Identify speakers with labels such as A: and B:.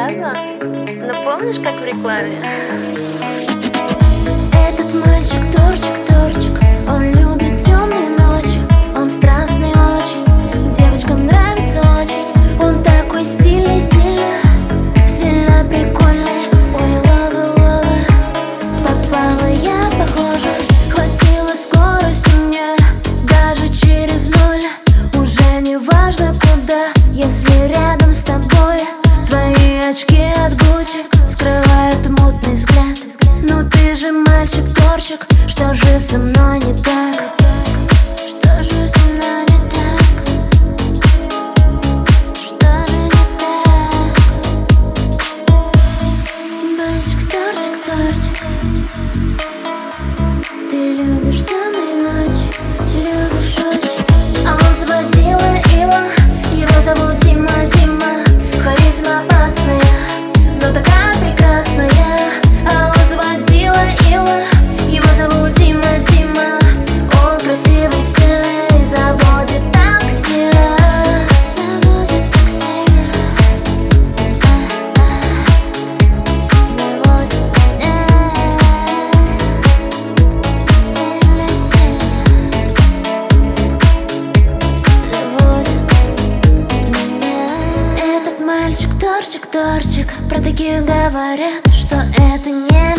A: рассказывала? Но помнишь, как в рекламе?
B: Этот мальчик торчик, торчик, он любит темные ночи, он страстный очень, девочкам нравится очень. Он такой стильный, сильно, сильно прикольный. Ой, лава, лава, попала я, похоже. Хватило скорости мне, даже через ноль. Уже не важно куда, если рядом с тобой. Твои очки от Гуччи скрывают мутный взгляд. Ну ты же мальчик-торчик, что же со мной не так? Что же со мной не так? Что же не так? Мальчик-торчик, торчик, ты любишь темные ночи, любишь очень. А он заводила его зовут Дима, Дима. Харизма опасная, но такая прекрасная. А он заводила его зовут Дима, Дима. Он красивый, сильный, заводит так сильно. Заводит так сильно. Заводит сильно, сильно. Заводит меня. Этот мальчик торчик, торчик, про таких говорят, что это не